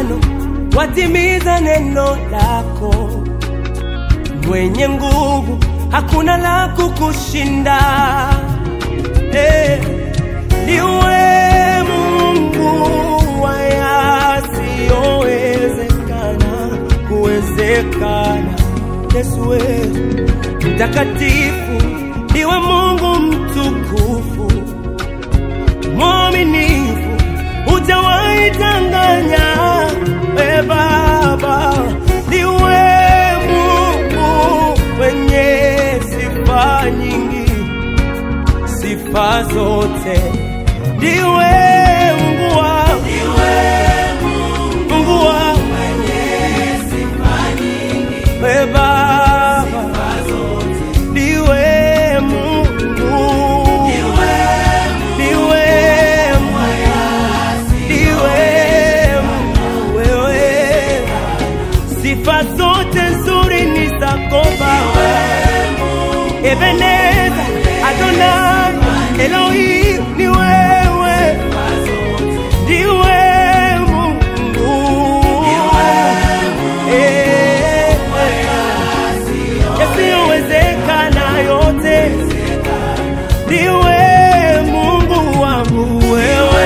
agano, watimiza neno lako. Mwenye nguvu, hakuna la kukushinda. Niwe Mungu wa yasiyowezekana kuwezekana. Yesu wewe mtakatifu, niwe Mungu mtukufu, mwaminifu, hujawahi danganya. Baba, niwe Mungu mwenye sifa nyingi, sifa zote. Niwe Mungu wangu, Mungu wangu mwenye sifa nyingi, Baba, niwe Mungu, niwe wewe. Sifa zote nzuri ni zako Baba. Ebeneza, Adonai, Elohim, ni wewe. Niwe Mungu, yasiyowezekana yote. Niwe Mungu wangu wewe.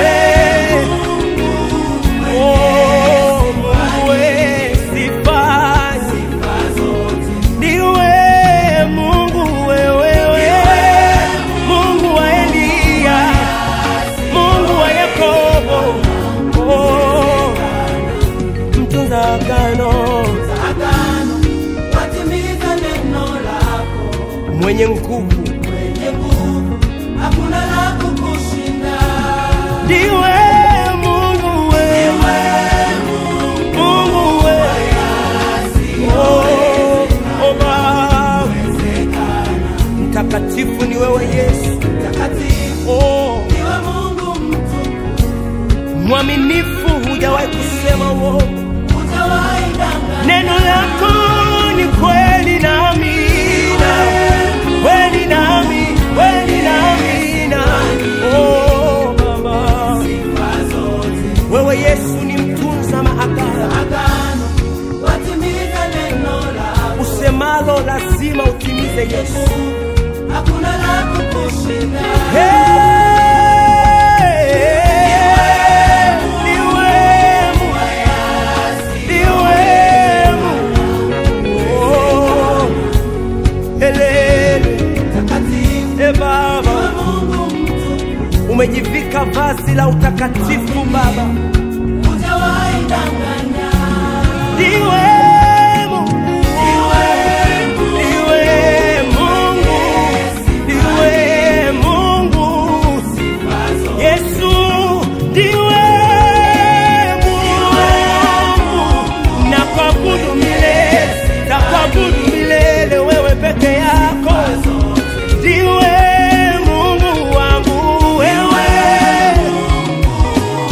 Mwenye nguvu, hakuna la kukushinda. Ndiwe Mungu wewe, Mungu wewe. Oh Baba, mtakatifu ni wewe Yesu, mtakatifu. Niwe Mungu mtukufu, mwaminifu, hujawahi kusema uongo, hujawahi danganya. Neno lako ni kweli na amina. Kweli na amina. Oh Baba, wewe Yesu ni mtunza maagano, watimiza neno lako. Usemalo lazima utimize Yesu, hakuna la kukushinda. Baba, umejivika vazi la utakatifu Baba, hujawahi danganya. Ndiwe Mungu, ndiwe Mungu, Yesu, ndiwe Mungu. Nakuabudu milele, wewe peke yako. Ndiwe Mungu wangu wewe.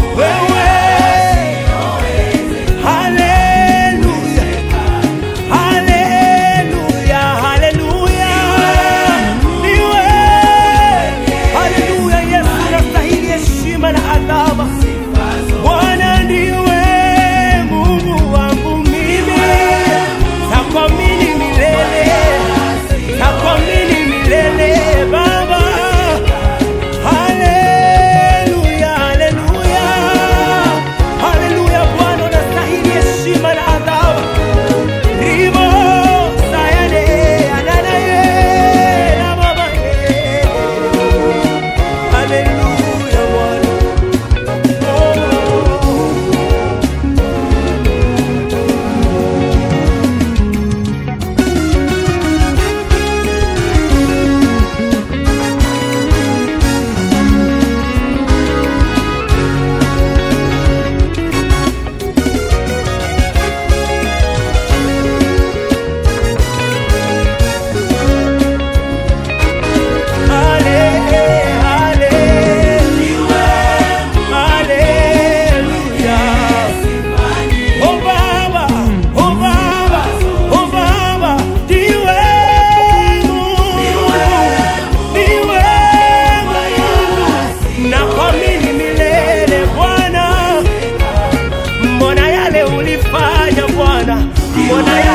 Bwana